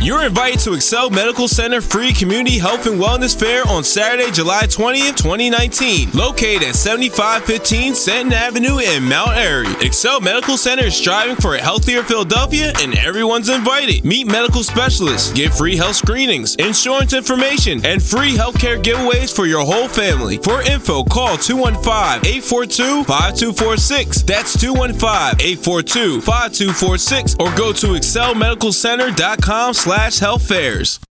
You're invited to Excel Medical Center free community health and wellness fair on Saturday, July 20th, 2019, located at 7515 Stanton Avenue in Mount Airy. Excel Medical Center is striving for a healthier Philadelphia, and everyone's invited. Meet medical specialists, get free health screenings, insurance information, and free healthcare giveaways for your whole family. For info, call 215-842-5246. That's 215-842-5246, or go to excelmedicalcenter.com/health fairs.